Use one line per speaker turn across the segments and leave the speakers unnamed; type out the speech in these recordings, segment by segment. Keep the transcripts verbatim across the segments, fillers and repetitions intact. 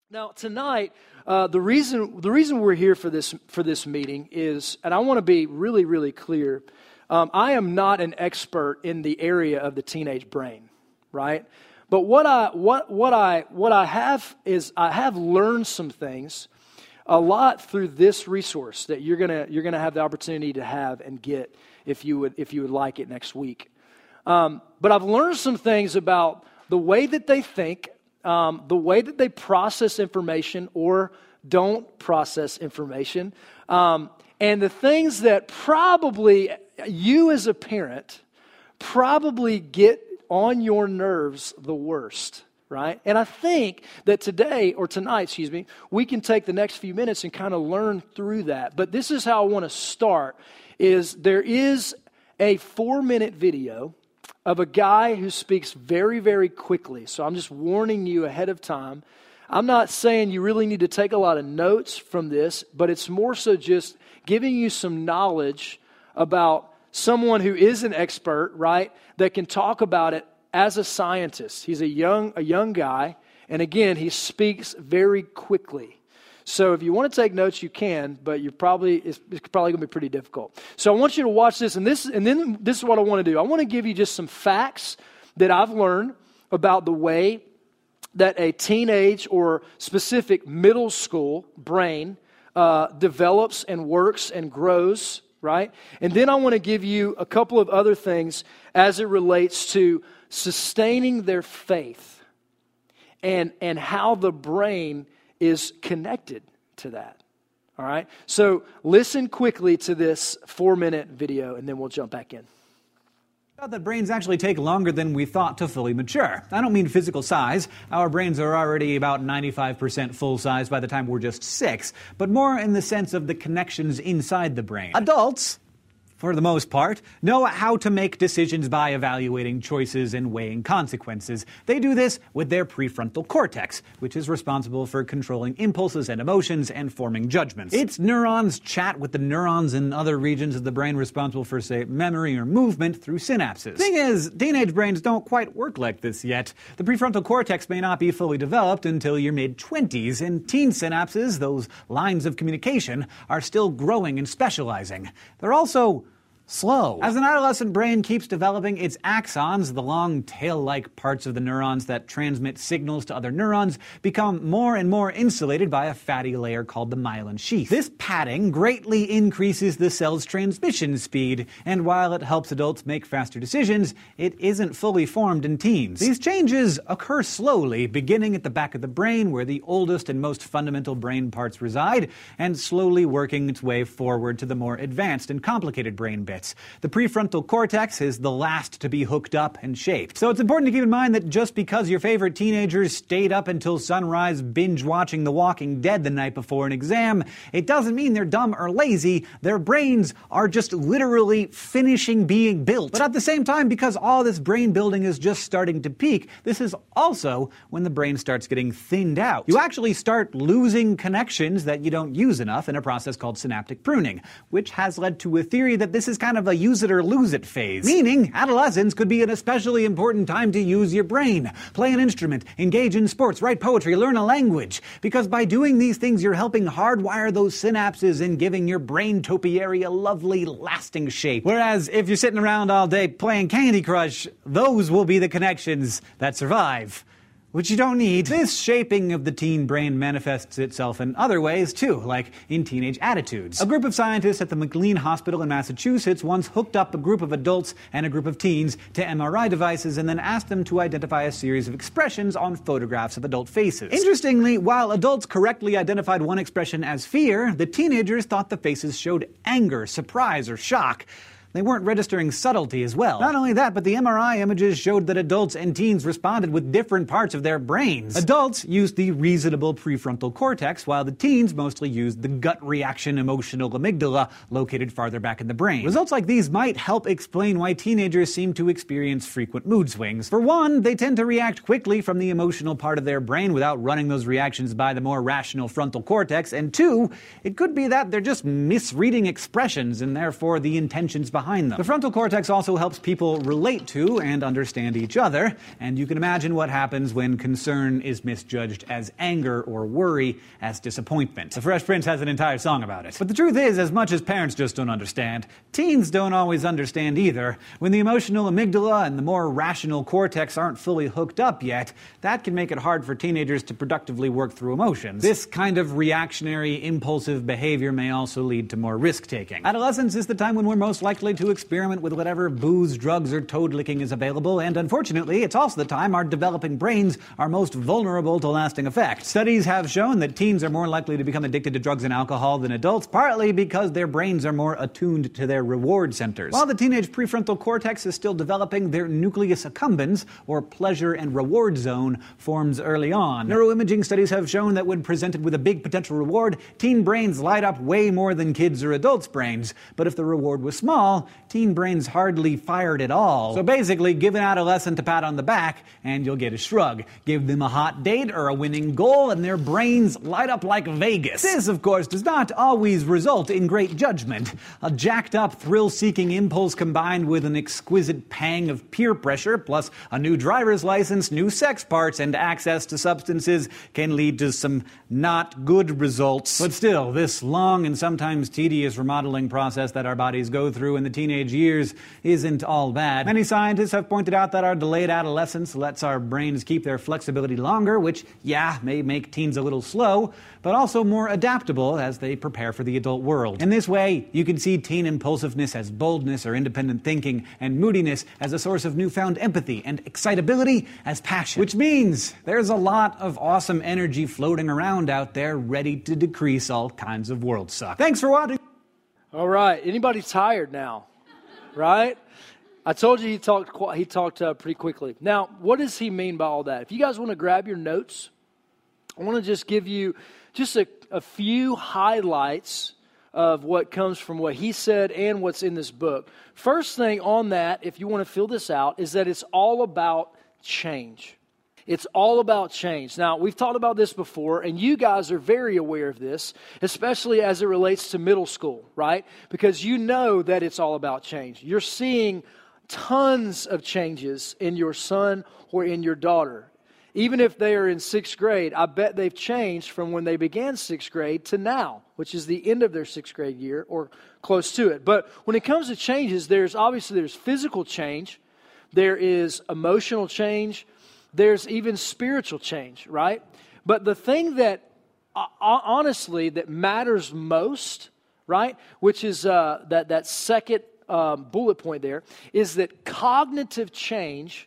Now tonight, uh, the reason the reason we're here for this for this meeting is, and I want to be really really clear. Um, I am not an expert in the area of the teenage brain, right? But what I what what I what I have is I have learned some things a lot through this resource that you're gonna you're gonna have the opportunity to have and get if you would if you would like it next week. Um, but I've learned some things about the way that they think. Um, the way that they process information or don't process information, um, and the things that probably you as a parent probably get on your nerves the worst, right? And I think that today, or tonight, excuse me, we can take the next few minutes and kind of learn through that. But this is how I want to start, is there is a four-minute video of a guy who speaks very, very quickly. So I'm just warning you ahead of time. I'm not saying you really need to take a lot of notes from this, but it's more so just giving you some knowledge about someone who is an expert, right, that can talk about it as a scientist. He's a young, a young guy, and again, he speaks very quickly. So if you want to take notes, you can, but you're probably it's, it's probably going to be pretty difficult. So I want you to watch this, and this, and then this is what I want to do. I want to give you just some facts that I've learned about the way that a teenage or specific middle school brain uh, develops and works and grows, right? And then I want to give you a couple of other things as it relates to sustaining their faith and and how the brain is connected to that, all right? So listen quickly to this four-minute video, and then we'll jump back in.
That brains actually take longer than we thought to fully mature. I don't mean physical size. Our brains are already about ninety-five percent full size by the time we're just six, but more in the sense of the connections inside the brain. Adults, for the most part, know how to make decisions by evaluating choices and weighing consequences. They do this with their prefrontal cortex, which is responsible for controlling impulses and emotions and forming judgments. Its neurons chat with the neurons in other regions of the brain responsible for, say, memory or movement through synapses. Thing is, teenage brains don't quite work like this yet. The prefrontal cortex may not be fully developed until your mid-twenties, and teen synapses, those lines of communication, are still growing and specializing. They're also slow. As an adolescent brain keeps developing, its axons, the long tail-like parts of the neurons that transmit signals to other neurons, become more and more insulated by a fatty layer called the myelin sheath. This padding greatly increases the cell's transmission speed, and while it helps adults make faster decisions, it isn't fully formed in teens. These changes occur slowly, beginning at the back of the brain, where the oldest and most fundamental brain parts reside, and slowly working its way forward to the more advanced and complicated brain bits. The prefrontal cortex is the last to be hooked up and shaped. So it's important to keep in mind that just because your favorite teenagers stayed up until sunrise binge-watching The Walking Dead the night before an exam, it doesn't mean they're dumb or lazy. Their brains are just literally finishing being built. But at the same time, because all this brain building is just starting to peak, this is also when the brain starts getting thinned out. You actually start losing connections that you don't use enough in a process called synaptic pruning, which has led to a theory that this is kind of a use it or lose it phase. Meaning, adolescence could be an especially important time to use your brain. Play an instrument, engage in sports, write poetry, learn a language. Because by doing these things, you're helping hardwire those synapses and giving your brain topiary a lovely, lasting shape. Whereas if you're sitting around all day playing Candy Crush, those will be the connections that survive, which you don't need. This shaping of the teen brain manifests itself in other ways, too, like in teenage attitudes. A group of scientists at the McLean Hospital in Massachusetts once hooked up a group of adults and a group of teens to M R I devices and then asked them to identify a series of expressions on photographs of adult faces. Interestingly, while adults correctly identified one expression as fear, the teenagers thought the faces showed anger, surprise, or shock. They weren't registering subtlety as well. Not only that, but the M R I images showed that adults and teens responded with different parts of their brains. Adults used the reasonable prefrontal cortex, while the teens mostly used the gut reaction emotional amygdala, located farther back in the brain. Results like these might help explain why teenagers seem to experience frequent mood swings. For one, they tend to react quickly from the emotional part of their brain without running those reactions by the more rational frontal cortex. And two, it could be that they're just misreading expressions, and therefore the intentions behind behind them. The frontal cortex also helps people relate to and understand each other, and you can imagine what happens when concern is misjudged as anger or worry as disappointment. The Fresh Prince has an entire song about it. But the truth is, as much as parents just don't understand, teens don't always understand either. When the emotional amygdala and the more rational cortex aren't fully hooked up yet, that can make it hard for teenagers to productively work through emotions. This kind of reactionary, impulsive behavior may also lead to more risk-taking. Adolescence is the time when we're most likely to experiment with whatever booze, drugs, or toad-licking is available, and unfortunately, it's also the time our developing brains are most vulnerable to lasting effects. Studies have shown that teens are more likely to become addicted to drugs and alcohol than adults, partly because their brains are more attuned to their reward centers. While the teenage prefrontal cortex is still developing, their nucleus accumbens, or pleasure and reward zone, forms early on. Neuroimaging studies have shown that when presented with a big potential reward, teen brains light up way more than kids' or adults' brains. But if the reward was small, teen brains hardly fired at all. So basically, give an adolescent a pat on the back, and you'll get a shrug. Give them a hot date or a winning goal, and their brains light up like Vegas. This, of course, does not always result in great judgment. A jacked-up, thrill-seeking impulse combined with an exquisite pang of peer pressure, plus a new driver's license, new sex parts, and access to substances can lead to some not good results. But still, this long and sometimes tedious remodeling process that our bodies go through in the teenage years isn't all bad. Many scientists have pointed out that our delayed adolescence lets our brains keep their flexibility longer, which, yeah, may make teens a little slow, but also more adaptable as they prepare for the adult world. In this way, you can see teen impulsiveness as boldness or independent thinking, and moodiness as a source of newfound empathy, and excitability as passion. Which means there's a lot of awesome energy floating around out there ready to decrease all kinds of world suck. Thanks for watching.
All right. Anybody tired now? Right? I told you he talked he talked uh, pretty quickly. Now, what does he mean by all that? If you guys want to grab your notes, I want to just give you just a, a few highlights of what comes from what he said and what's in this book. First thing on that, if you want to fill this out, is that it's all about change. It's all about change. Now, we've talked about this before, and you guys are very aware of this, especially as it relates to middle school, right? Because you know that it's all about change. You're seeing tons of changes in your son or in your daughter. Even if they are in sixth grade, I bet they've changed from when they began sixth grade to now, which is the end of their sixth grade year or close to it. But when it comes to changes, there's obviously there's physical change, there is emotional change, there's even spiritual change, right? But the thing that, uh, honestly, that matters most, right, which is uh, that, that second um, bullet point there, is that cognitive change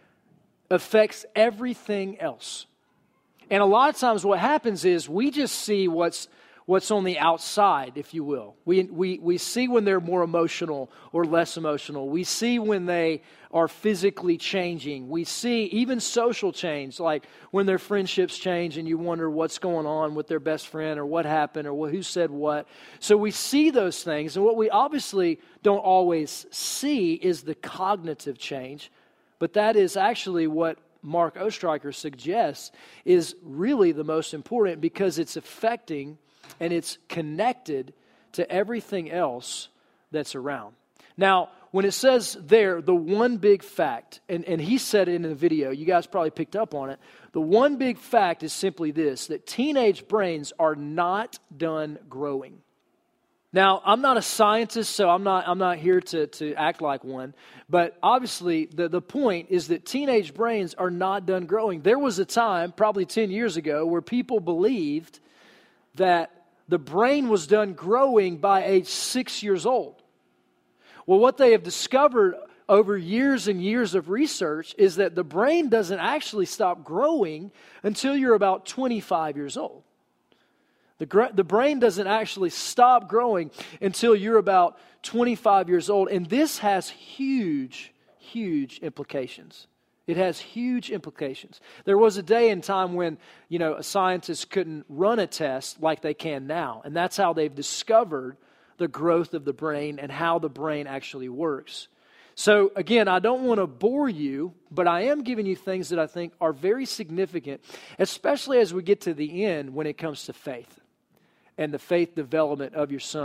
affects everything else. And a lot of times what happens is we just see what's what's on the outside, if you will. We, we, we see when they're more emotional or less emotional. We see when they are physically changing. We see even social change, like when their friendships change and you wonder what's going on with their best friend or what happened or who said what. So we see those things, and what we obviously don't always see is the cognitive change, but that is actually what Mark Ostreicher suggests is really the most important, because it's affecting and it's connected to everything else that's around. Now, when it says there, the one big fact, and, and he said it in the video, you guys probably picked up on it, the one big fact is simply this, that teenage brains are not done growing. Now, I'm not a scientist, so I'm not I'm not here to, to act like one, but obviously the, the point is that teenage brains are not done growing. There was a time, probably ten years ago, where people believed that the brain was done growing by age six years old. Well, what they have discovered over years and years of research is that the brain doesn't actually stop growing until you're about twenty-five years old. The, gra- the brain doesn't actually stop growing until you're about twenty-five years old. And this has huge, huge implications. It has huge implications. There was a day in time when, you know, a scientist couldn't run a test like they can now. And that's how they've discovered the growth of the brain and how the brain actually works. So, again, I don't want to bore you, but I am giving you things that I think are very significant, especially as we get to the end when it comes to faith and the faith development of your son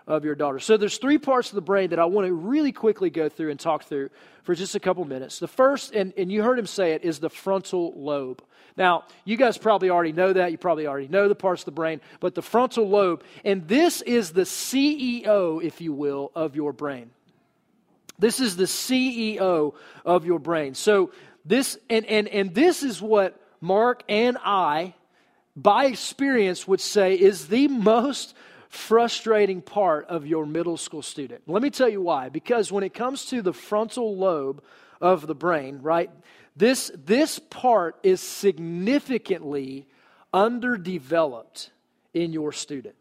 of your daughter. So there's three parts of the brain that I want to really quickly go through and talk through for just a couple minutes. The first, and, and you heard him say it, is the frontal lobe. Now, you guys probably already know that. You probably already know the parts of the brain, but the frontal lobe, and this is the C E O, if you will, of your brain. This is the C E O of your brain. So this, and and and this is what Mark and I, by experience, would say is the most frustrating part of your middle school student. Let me tell you why. Because when it comes to the frontal lobe of the brain, right, this, this part is significantly underdeveloped in your student.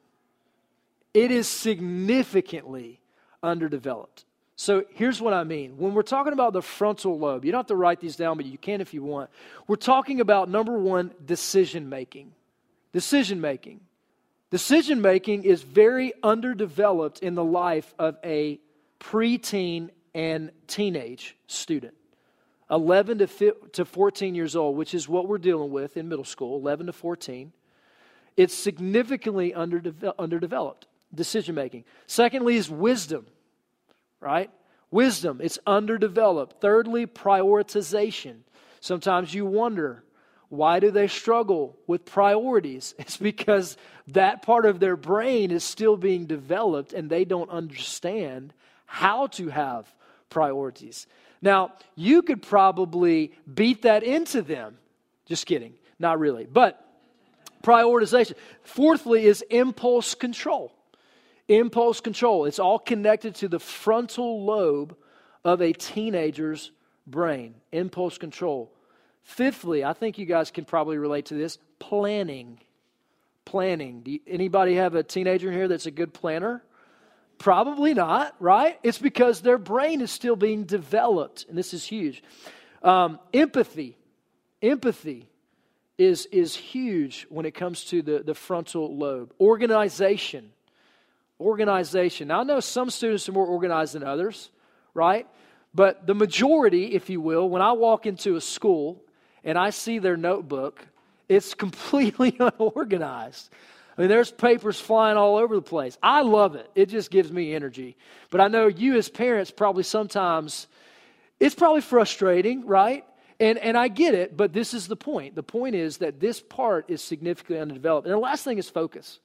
It is significantly underdeveloped. So here's what I mean. When we're talking about the frontal lobe, you don't have to write these down, but you can if you want. We're talking about, number one, decision making. Decision making. Decision making is very underdeveloped in the life of a preteen and teenage student. eleven to fourteen years old, which is what we're dealing with in middle school, eleven to fourteen. It's significantly underdeve- underdeveloped, decision making. Secondly is wisdom, right? Wisdom, it's underdeveloped. Thirdly, prioritization. Sometimes you wonder, why do they struggle with priorities? It's because that part of their brain is still being developed and they don't understand how to have priorities. Now, you could probably beat that into them. Just kidding. Not really. But prioritization. Fourthly is impulse control. Impulse control. It's all connected to the frontal lobe of a teenager's brain. Impulse control. Fifthly, I think you guys can probably relate to this, planning. Planning. Do you, anybody have a teenager here that's a good planner? Probably not, right? It's because their brain is still being developed, and this is huge. Um, empathy. Empathy is, is huge when it comes to the, the frontal lobe. Organization. Organization. Now, I know some students are more organized than others, right? But the majority, if you will, when I walk into a school and I see their notebook, it's completely unorganized. I mean, there's papers flying all over the place. I love it. It just gives me energy. But I know you as parents probably sometimes, it's probably frustrating, right? And and I get it, but this is the point. The point is that this part is significantly underdeveloped. And the last thing is focus.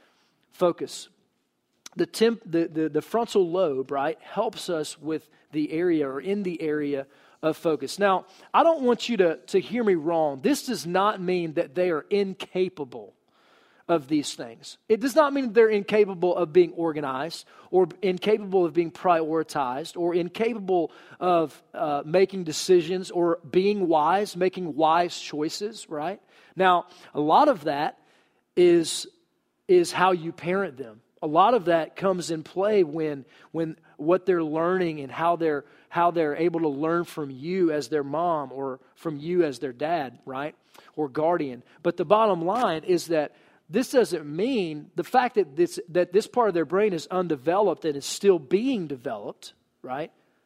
Focus. The, temp, the, the, the frontal lobe, right, helps us with the area or in the area of focus. Now, I don't want you to, to hear me wrong. This does not mean that they are incapable of these things. It does not mean they're incapable of being organized or incapable of being prioritized or incapable of uh, making decisions or being wise, making wise choices, right? Now, a lot of that is, is how you parent them. A lot of that comes in play when when what they're learning and how they're how they're able to learn from you as their mom or from you as their dad, right? Or guardian. But the bottom line is that this doesn't mean the fact that this that this part of their brain is undeveloped and is still being developed, right?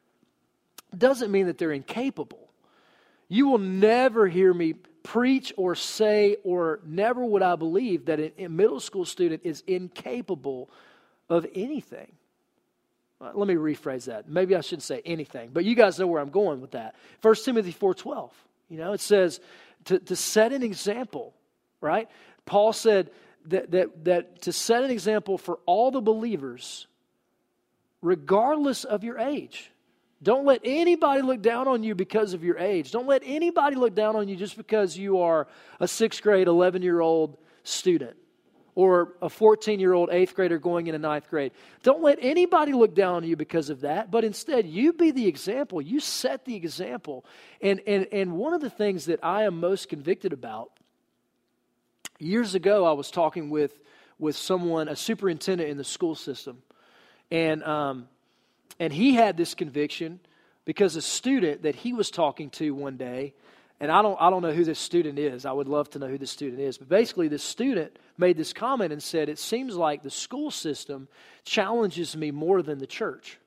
Doesn't mean that they're incapable. You will never hear me preach or say, or never would I believe that a middle school student is incapable of anything. Let me rephrase that. Maybe I shouldn't say anything, but you guys know where I'm going with that. First Timothy four twelve, you know, it says to, to set an example, right? Paul said that, that, that to set an example for all the believers, regardless of your age. Don't let anybody look down on you because of your age. Don't let anybody look down on you just because you are a sixth grade, eleven-year-old student or a fourteen-year-old eighth grader going into ninth grade. Don't let anybody look down on you because of that, but instead you be the example. You set the example. And, and, and one of the things that I am most convicted about, years ago I was talking with, with someone, a superintendent in the school system, and um, And he had this conviction because a student that he was talking to one day, and I don't I don't know who this student is. I would love to know who this student is. But basically, this student made this comment and said, it seems like the school system challenges me more than the church.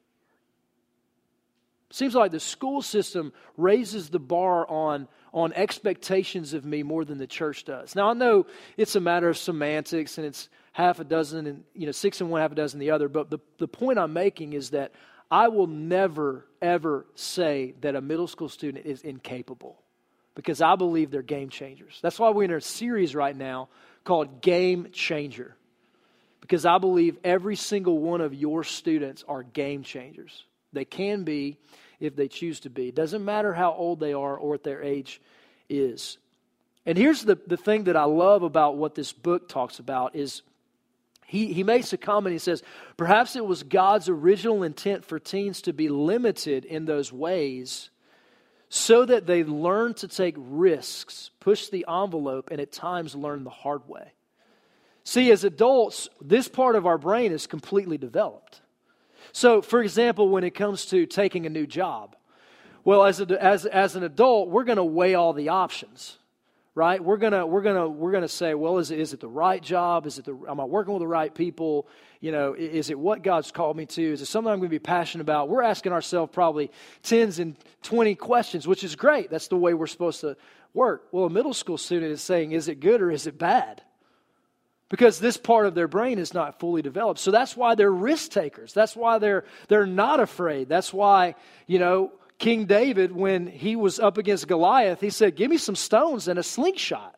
Seems like the school system raises the bar on, on expectations of me more than the church does. Now, I know it's a matter of semantics, and it's half a dozen, and you know, six in one, half a dozen in the other. But the, the point I'm making is that I will never, ever say that a middle school student is incapable, because I believe they're game changers. That's why we're in a series right now called Game Changer, because I believe every single one of your students are game changers. They can be if they choose to be. It doesn't matter how old they are or what their age is. And here's the, the thing that I love about what this book talks about is he, he makes a comment. He says, perhaps it was God's original intent for teens to be limited in those ways so that they learn to take risks, push the envelope, and at times learn the hard way. See, as adults, this part of our brain is completely developed. So, for example, when it comes to taking a new job, well, as a, as as an adult, we're going to weigh all the options, right? We're gonna we're gonna we're gonna say, well, is it is it the right job? Is it the am I working with the right people? You know, is it what God's called me to? Is it something I'm going to be passionate about? We're asking ourselves probably tens and twenty questions, which is great. That's the way we're supposed to work. Well, a middle school student is saying, is it good or is it bad? Because this part of their brain is not fully developed. So that's why they're risk takers. That's why they're they're not afraid. That's why, you know, King David, when he was up against Goliath, he said, give me some stones and a slingshot.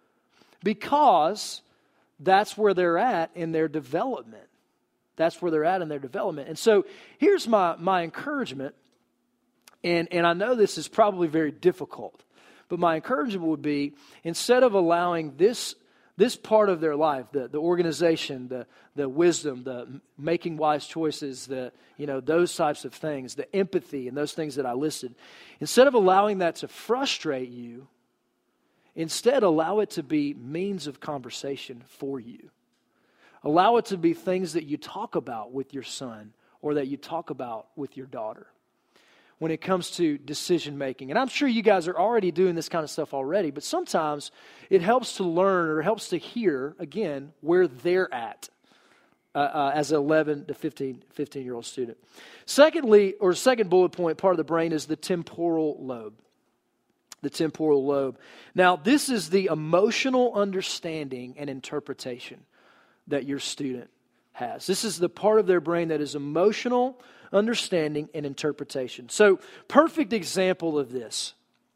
Because that's where they're at in their development. That's where they're at in their development. And so here's my, my encouragement. And, and I know this is probably very difficult. But my encouragement would be, instead of allowing this This part of their life, the, the organization, the, the wisdom, the making wise choices, the, you know, those types of things, the empathy and those things that I listed, instead of allowing that to frustrate you, instead allow it to be means of conversation for you. Allow it to be things that you talk about with your son or that you talk about with your daughter when it comes to decision making. And I'm sure you guys are already doing this kind of stuff already, but sometimes it helps to learn or helps to hear, again, where they're at uh, uh, as an eleven to fifteen, fifteen-year-old student. Secondly, or second bullet point, part of the brain is the temporal lobe. The temporal lobe. Now, this is the emotional understanding and interpretation that your student has. This is the part of their brain that is emotional understanding and interpretation. So, perfect example of this.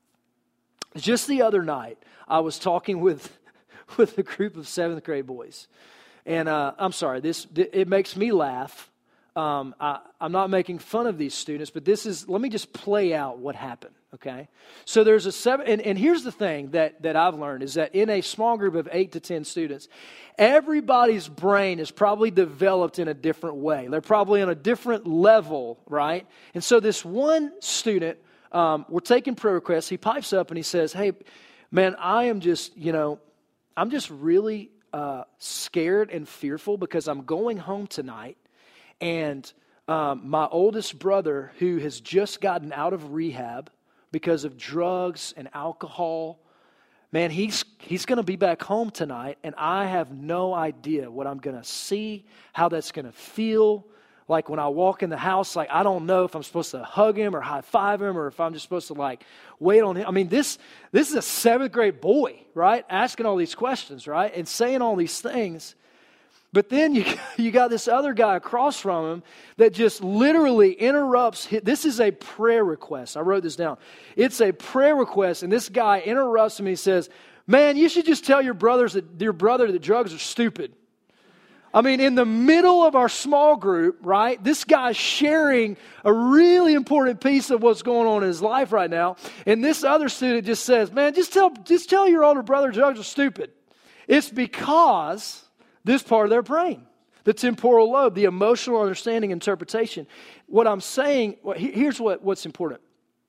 Just the other night, I was talking with with a group of seventh grade boys, and uh, I'm sorry, this it makes me laugh. Um, I, I'm not making fun of these students, but this is. Let me just play out what happened. Okay, so there's a seven, and, and here's the thing that that I've learned is that in a small group of eight to ten students, everybody's brain is probably developed in a different way. They're probably on a different level, right? And so this one student, um, we're taking prayer requests. He pipes up and he says, "Hey, man, I am just, you know, I'm just really uh, scared and fearful because I'm going home tonight, and um, my oldest brother, who has just gotten out of rehab because of drugs and alcohol, man, he's he's going to be back home tonight, and I have no idea what I'm going to see, how that's going to feel. Like when I walk in the house, like I don't know if I'm supposed to hug him or high five him or if I'm just supposed to like wait on him. I mean, this this is a seventh grade boy, right? Asking all these questions, right? And saying all these things. But then you you got this other guy across from him that just literally interrupts. This is a prayer request. I wrote this down. It's a prayer request, and this guy interrupts him and he says, "Man, you should just tell your brothers that your brother that drugs are stupid." I mean, in the middle of our small group, right? This guy's sharing a really important piece of what's going on in his life right now, and this other student just says, "Man, just tell just tell your older brother drugs are stupid." It's because this part of their brain, the temporal lobe, the emotional understanding, interpretation. What I'm saying, here's what, what's important.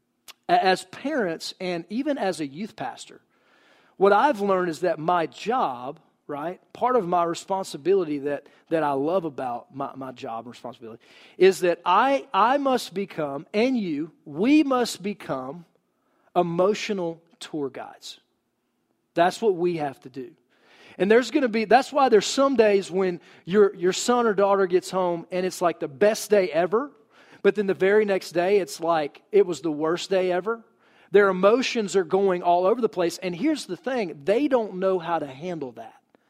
As parents and even as a youth pastor, what I've learned is that my job, right, part of my responsibility that, that I love about my, my job and responsibility is that I, I must become, and you, we must become emotional tour guides. That's what we have to do. And there's going to be, that's why there's some days when your your son or daughter gets home and it's like the best day ever, but then the very next day it's like it was the worst day ever. Their emotions are going all over the place. And here's the thing, they don't know how to handle that.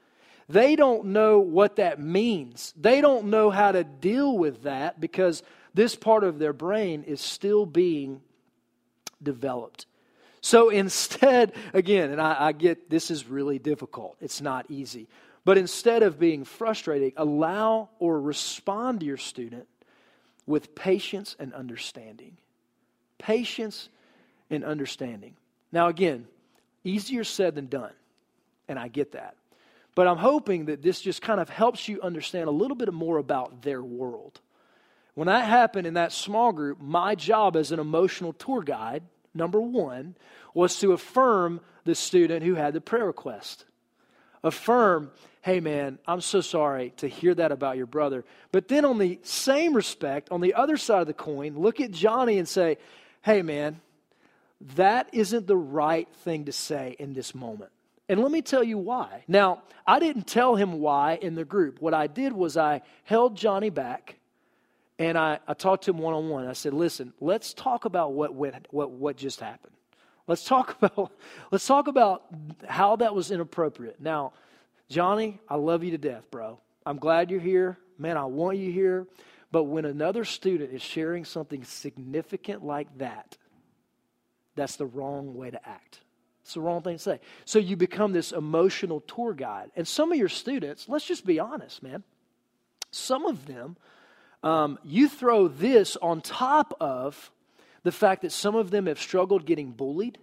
They don't know what that means. They don't know how to deal with that because this part of their brain is still being developed. So instead, again, and I, I get this is really difficult. It's not easy. But instead of being frustrated, allow or respond to your student with patience and understanding. Patience and understanding. Now again, easier said than done. And I get that. But I'm hoping that this just kind of helps you understand a little bit more about their world. When that happened in that small group, my job as an emotional tour guide, number one, was to affirm the student who had the prayer request. Affirm, hey man, I'm so sorry to hear that about your brother. But then on the same respect, on the other side of the coin, look at Johnny and say, hey man, that isn't the right thing to say in this moment. And let me tell you why. Now, I didn't tell him why in the group. What I did was I held Johnny back and I, I talked to him one-on-one. I said, listen, let's talk about what, what, what, what just happened. Let's talk about, let's talk about how that was inappropriate. Now, Johnny, I love you to death, bro. I'm glad you're here. Man, I want you here. But when another student is sharing something significant like that, that's the wrong way to act. It's the wrong thing to say. So you become this emotional tour guide. And some of your students, let's just be honest, man. Some of them, um, you throw this on top of the fact that some of them have struggled getting bullied,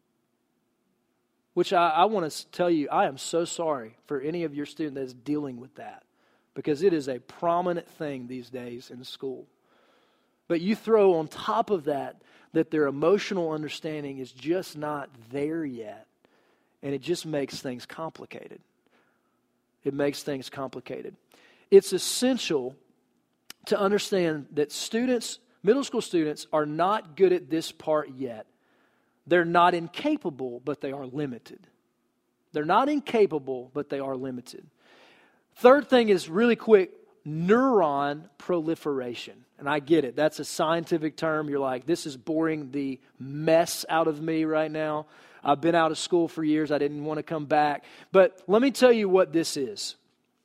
which I, I want to tell you, I am so sorry for any of your student that's dealing with that because it is a prominent thing these days in school. But you throw on top of that that their emotional understanding is just not there yet. And it just makes things complicated. It makes things complicated. It's essential to understand that students, middle school students, are not good at this part yet. They're not incapable, but they are limited. They're not incapable, but they are limited. Third thing is really quick, neuron proliferation. And I get it. That's a scientific term. You're like, this is boring the mess out of me right now. I've been out of school for years. I didn't want to come back. But let me tell you what this is.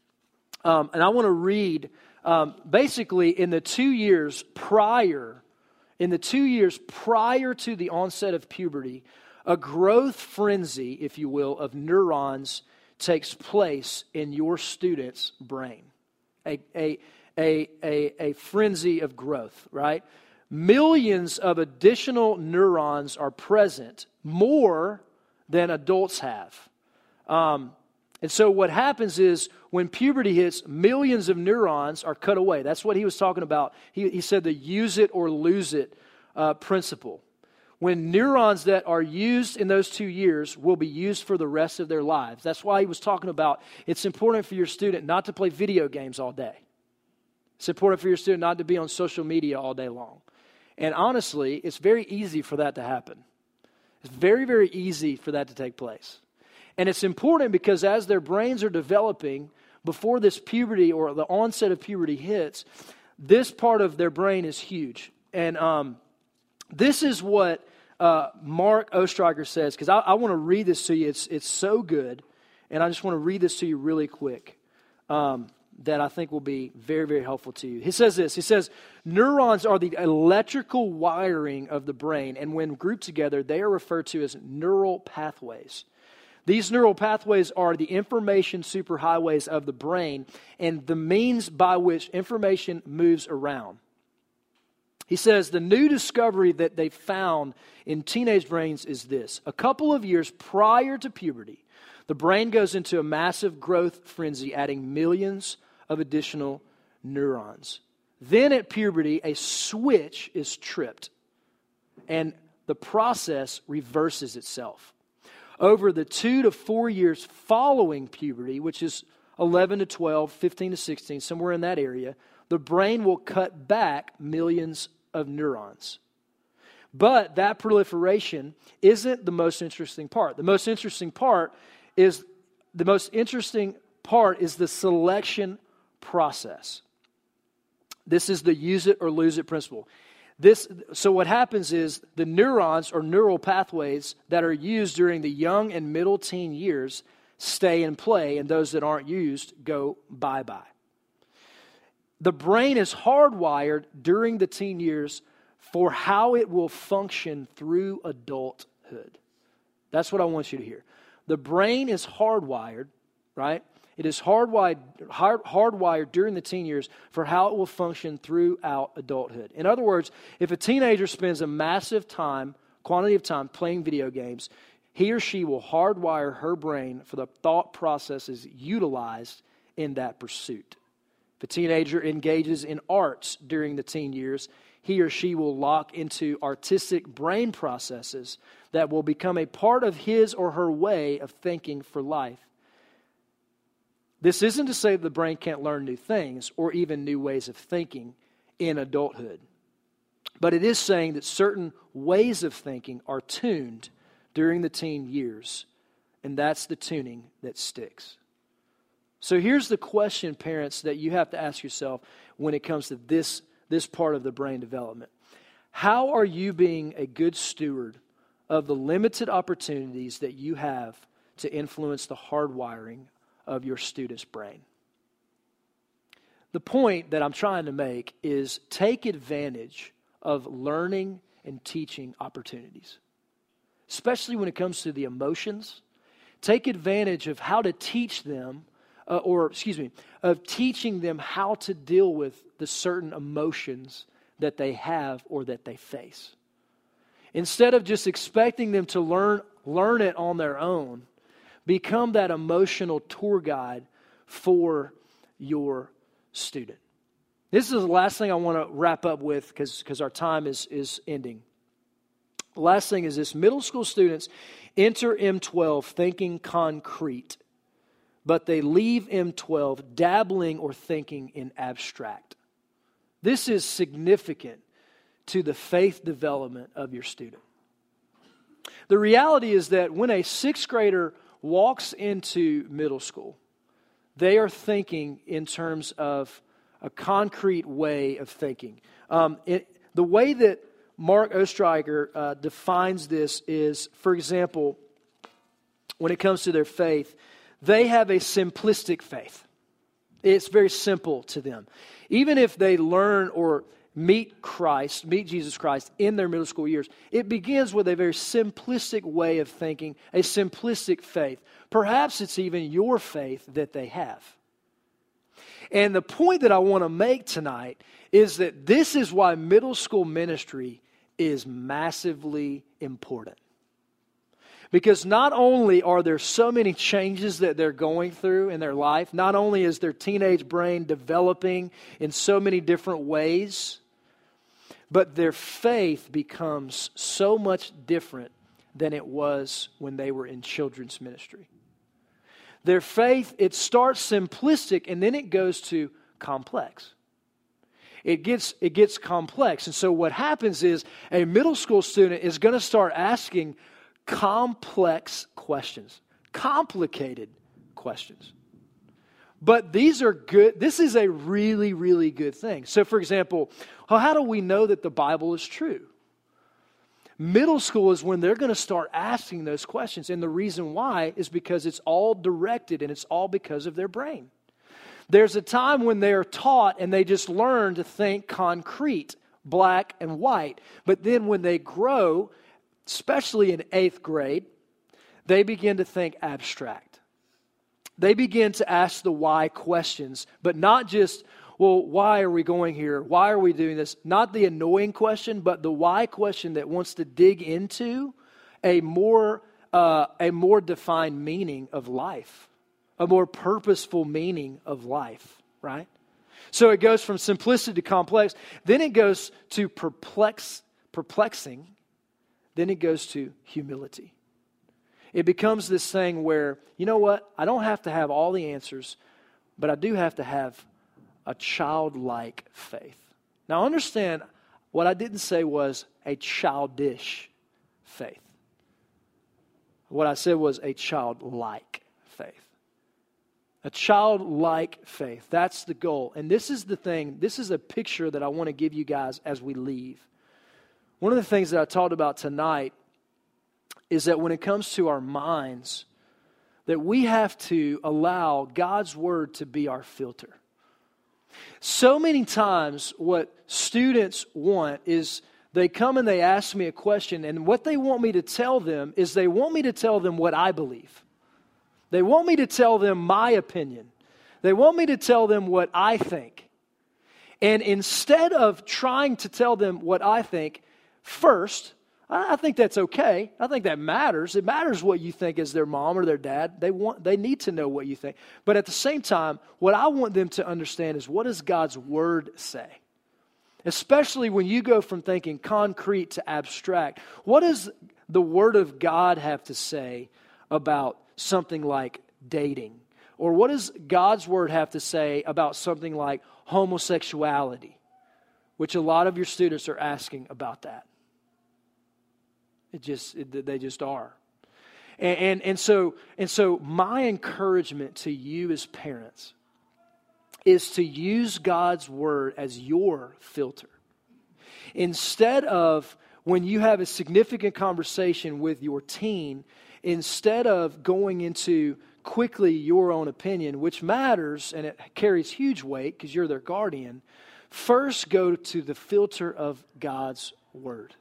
Um, and I want to read, um, basically, in the two years prior, in the two years prior to the onset of puberty, a growth frenzy, if you will, of neurons takes place in your student's brain. A, a A, a, a frenzy of growth, right? Millions of additional neurons are present, more than adults have. Um, and so what happens is when puberty hits, millions of neurons are cut away. That's what he was talking about. He, he said the use it or lose it uh, principle. When neurons that are used in those two years will be used for the rest of their lives. That's why he was talking about it's important for your student not to play video games all day. It's important for your student not to be on social media all day long. And honestly, it's very easy for that to happen. It's very, very easy for that to take place. And it's important because as their brains are developing, before this puberty or the onset of puberty hits, this part of their brain is huge. And um, this is what uh, Mark Oestreicher says, because I, I want to read this to you. It's, it's so good. And I just want to read this to you really quick. Um that I think will be very, very helpful to you. He says this, he says, neurons are the electrical wiring of the brain, and when grouped together, they are referred to as neural pathways. These neural pathways are the information superhighways of the brain and the means by which information moves around. He says, the new discovery that they found in teenage brains is this. A couple of years prior to puberty, the brain goes into a massive growth frenzy, adding millions of additional neurons. Then at puberty, a switch is tripped, and the process reverses itself. Over the two to four years following puberty, which is eleven to twelve, fifteen to sixteen, somewhere in that area, the brain will cut back millions of neurons. But that proliferation isn't the most interesting part. The most interesting part is the most interesting part is the selection process. This is the use it or lose it principle. This, so what happens is the neurons or neural pathways that are used during the young and middle teen years stay and play, and those that aren't used go bye-bye. The brain is hardwired during the teen years for how it will function through adulthood. That's what I want you to hear. The brain is hardwired, right? It is hardwired, hard, hardwired during the teen years for how it will function throughout adulthood. In other words, if a teenager spends a massive time, quantity of time playing video games, he or she will hardwire her brain for the thought processes utilized in that pursuit. If a teenager engages in arts during the teen years, he or she will lock into artistic brain processes that will become a part of his or her way of thinking for life. This isn't to say that the brain can't learn new things or even new ways of thinking in adulthood. But it is saying that certain ways of thinking are tuned during the teen years, and that's the tuning that sticks. So here's the question, parents, that you have to ask yourself when it comes to this, this part of the brain development. How are you being a good steward of the limited opportunities that you have to influence the hardwiring of your student's brain? The point that I'm trying to make is take advantage of learning and teaching opportunities, especially when it comes to the emotions. Take advantage of how to teach them, uh, or excuse me, of teaching them how to deal with the certain emotions that they have or that they face. Instead of just expecting them to learn, learn it on their own, become that emotional tour guide for your student. This is the last thing I want to wrap up with because because our time is, is ending. The last thing is this. Middle school students enter M twelve thinking concrete, but they leave M twelve dabbling or thinking in abstract. This is significant to the faith development of your student. The reality is that when a sixth grader walks into middle school, they are thinking in terms of a concrete way of thinking. Um, it, the way that Mark Oestreicher uh, defines this is, for example, when it comes to their faith, they have a simplistic faith. It's very simple to them. Even if they learn or meet Christ, meet Jesus Christ in their middle school years, it begins with a very simplistic way of thinking, a simplistic faith. Perhaps it's even your faith that they have. And the point that I want to make tonight is that this is why middle school ministry is massively important. Because not only are there so many changes that they're going through in their life, not only is their teenage brain developing in so many different ways, but their faith becomes so much different than it was when they were in children's ministry. Their faith, it starts simplistic and then it goes to complex. It gets, it gets complex. And so what happens is a middle school student is going to start asking complex questions, complicated questions. But these are good. This is a really, really good thing. So for example, well, how do we know that the Bible is true? Middle school is when they're going to start asking those questions. And the reason why is because it's all directed and it's all because of their brain. There's a time when they're taught and they just learn to think concrete, black and white. But then when they grow, especially in eighth grade, they begin to think abstract. They begin to ask the why questions, but not just, well, why are we going here? Why are we doing this? Not the annoying question, but the why question that wants to dig into a more uh, a more defined meaning of life, a more purposeful meaning of life, right? So it goes from simplicity to complex. Then it goes to perplex, perplexing. Then it goes to humility. It becomes this thing where, you know what? I don't have to have all the answers, but I do have to have a childlike faith. Now understand, what I didn't say was a childish faith. What I said was a childlike faith. A childlike faith. That's the goal. And this is the thing, this is a picture that I want to give you guys as we leave. One of the things that I talked about tonight is that when it comes to our minds, that we have to allow God's Word to be our filter. So many times what students want is they come and they ask me a question, and what they want me to tell them is they want me to tell them what I believe. They want me to tell them my opinion. They want me to tell them what I think. And instead of trying to tell them what I think first, I think that's okay. I think that matters. It matters what you think as their mom or their dad. They want, they need to know what you think. But at the same time, what I want them to understand is, what does God's Word say? Especially when you go from thinking concrete to abstract. What does the Word of God have to say about something like dating? Or what does God's Word have to say about something like homosexuality? Which a lot of your students are asking about that. It just, it, they just are. And, and, and, so, and so my encouragement to you as parents is to use God's Word as your filter. Instead of, when you have a significant conversation with your teen, instead of going into quickly your own opinion, which matters and it carries huge weight because you're their guardian, first go to the filter of God's Word.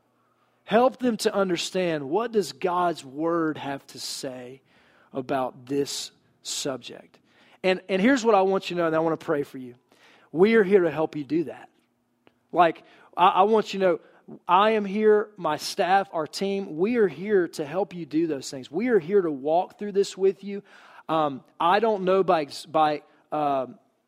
Help them to understand, what does God's Word have to say about this subject? And, and here's what I want you to know, and I want to pray for you. We are here to help you do that. Like, I, I want you to know, I am here, my staff, our team, we are here to help you do those things. We are here to walk through this with you. Um, I don't know by, by uh,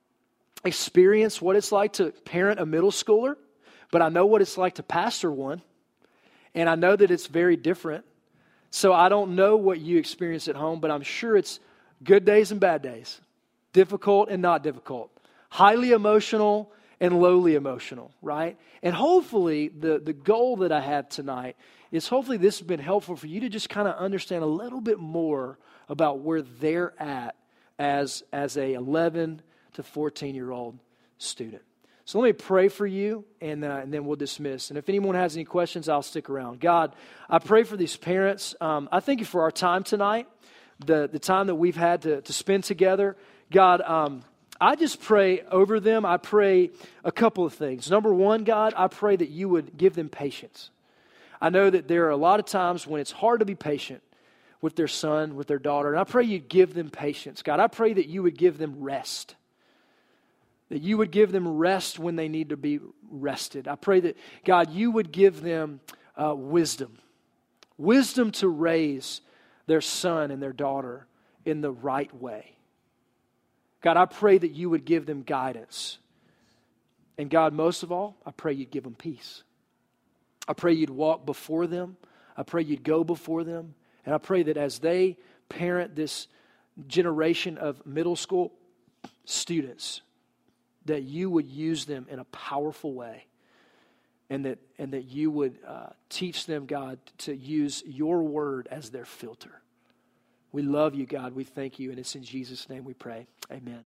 experience what it's like to parent a middle schooler, but I know what it's like to pastor one. And I know that it's very different. So I don't know what you experience at home, but I'm sure it's good days and bad days, difficult and not difficult, highly emotional and lowly emotional, right? And hopefully the, the goal that I have tonight is, hopefully this has been helpful for you to just kind of understand a little bit more about where they're at as, as a eleven to fourteen-year-old student. So let me pray for you, and, uh, and then we'll dismiss. And if anyone has any questions, I'll stick around. God, I pray for these parents. Um, I thank you for our time tonight, the, the time that we've had to, to spend together. God, um, I just pray over them. I pray a couple of things. Number one, God, I pray that you would give them patience. I know that there are a lot of times when it's hard to be patient with their son, with their daughter, and I pray you'd give them patience. God, I pray that you would give them rest. That you would give them rest when they need to be rested. I pray that, God, you would give them uh, wisdom. Wisdom to raise their son and their daughter in the right way. God, I pray that you would give them guidance. And God, most of all, I pray you'd give them peace. I pray you'd walk before them. I pray you'd go before them. And I pray that as they parent this generation of middle school students, that you would use them in a powerful way, and that and that you would uh, teach them, God, to use your word as their filter. We love you, God. We thank you, and it's in Jesus' name we pray. Amen.